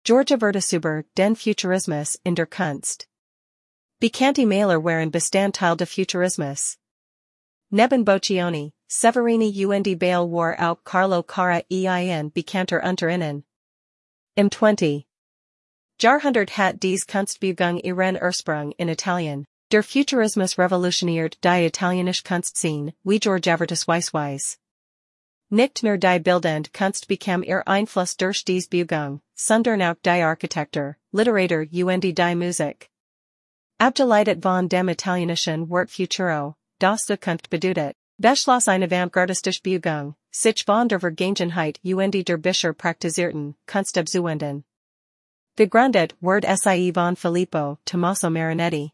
Georgia Vertisuber den Futurismus in der Kunst. Bekannte Maler waren Bestandteil des Futurismus. Neben Boccioni, Severini und Bale war auch Carlo Cara ein bekannter unter ihnen. Im 20. Jahrhundert hat dies Kunstbewegung ihren Ursprung in Italien. Der Futurismus revolutioniert die italienische Kunstszene, wie Georgiavertus Weissweis. Nicht nur die Bildende Kunst bekam ihr Einfluss durch dies Bewegung, sondern auch die Architektur, Literatur und die Musik. Abgeleitet von dem italienischen Wort Futuro, das Zukunft bedeutet, beschloss eine avantgardistische Bewegung, sich von der Vergangenheit und der bisher praktizierten Kunst abzuwenden. Begründet Word Sie von Filippo Tommaso Marinetti.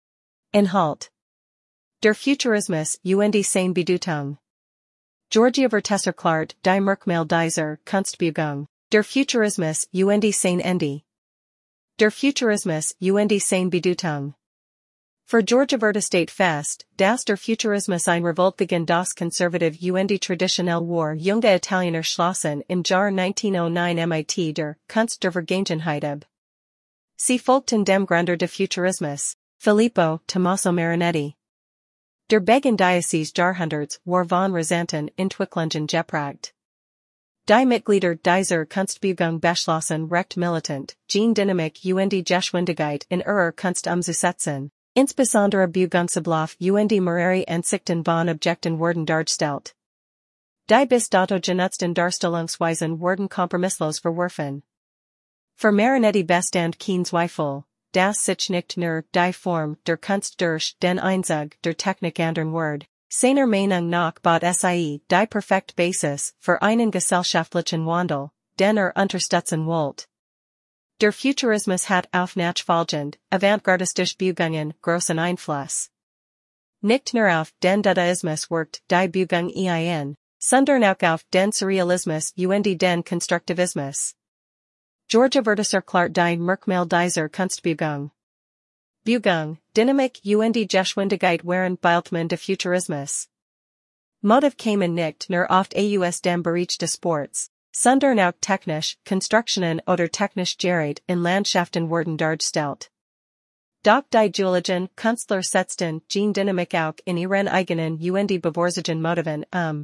Inhalt. Der Futurismus und seine Bedeutung. Georgia Vertessarklart die Merkmal dieser Kunstbewegung. Der Futurismus und seine Ende. Der Futurismus und seine Bedeutung. Für Georgia steht fest, dass der Futurismus ein Revolt gegen das konservative und traditionell war junge Italiener schlossen im Jahr 1909 mit der Kunst der Vergangenheit ab. Sie folgten dem Gründer des Futurismus, Filippo Tommaso Marinetti. Der Beginn dieses Jahrhunderts war von rasanten Entwicklungen geprägt. Die Mitglieder dieser Kunstbewegung beschlossen recht militant, gegen Dynamik und Geschwindigkeit in ihrer Kunst umzusetzen. Insbesondere Bewegungsablauf und mehrere Ansichten von Objekten wurden dargestellt. Die bis dato genutzten Darstellungsweisen wurden kompromisslos verworfen. Für Marinetti bestand kein Zweifel, dass sich nicht nur die Form der Kunst durch den Einzug der Technik ändern wird. Seiner Meinung nach bot sie die perfekte Basis für einen gesellschaftlichen Wandel, den unterstützen wollte. Der Futurismus hat auf nachfolgend, avantgardistische Bewegungen großen Einfluss. Nicht nur auf den Dadaismus wirkt die Bewegung ein, sondern auch auf den Surrealismus und den Konstruktivismus. Georgia Vertessarklart die Merkmal dieser Kunstbewegung. Bewegung, Dynamik und Geschwindigkeit waren Bildmann des Futurismus. Motiv kamen nicht nur oft aus dem Bereich des Sports, sondern auch technisch, Konstruktionen oder technisch Gerät in Landschaften wurden dargestellt. Doch die Geologen, Künstler setzten gegen Dynamik auch in ihren eigenen und bevorzugen Motiven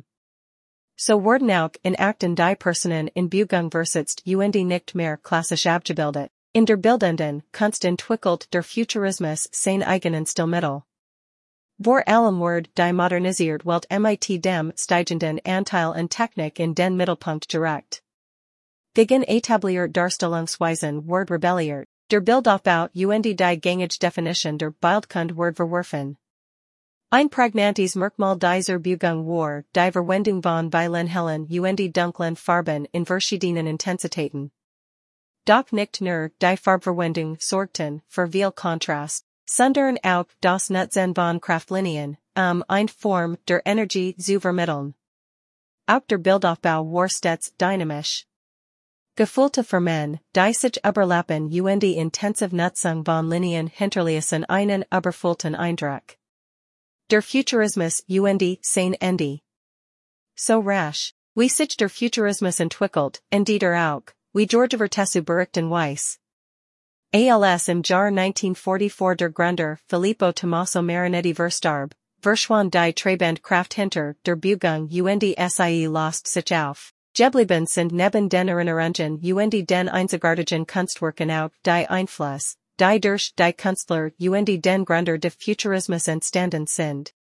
So wurden auch in Akten die Personen in Bewegung versetzt und nicht mehr klassisch abgebildet. In der bildenden Kunst entwickelt der Futurismus sein eigenen Stilmittel. Vor allem wird die modernisiert Welt mit dem steigenden Anteil an Technik in den Mittelpunkt gerückt. Gegen etablierte Darstellungsweisen wird rebelliert, der Bildaufbau und die gängige Definition der Bildkunst wird verworfen. Ein prägnantes Merkmal dieser Bewegung war die Verwendung von vielen hellen und dunklen Farben in verschiedenen Intensitäten. Doch nicht nur die Farbverwendung sorgten für viel Kontrast, sondern auch das Nutzen von Kraftlinien, eine Form der Energie zu vermitteln. Auch der Bildaufbau war stets dynamisch. Gefühlte Formen, die sich überlappen und die intensive Nutzung von Linien hinterließen einen überfüllten Eindruck. Der Futurismus und seine Ende. So rasch, wie sich der Futurismus entwickelt, indeed auch, wie Georgia Vertessou berichten Weiss. Als im Jahr 1944 der Gründer Filippo Tommaso Marinetti verstarb, verschwand die Treibende Kraft hinter der Bewegung und sie lost sich auf. Geblieben sind neben den Erinnerungen und den einzigartigen Kunstwerken auch die Einfluss, die durch die Künstler und den Gründer des Futurismus entstanden sind.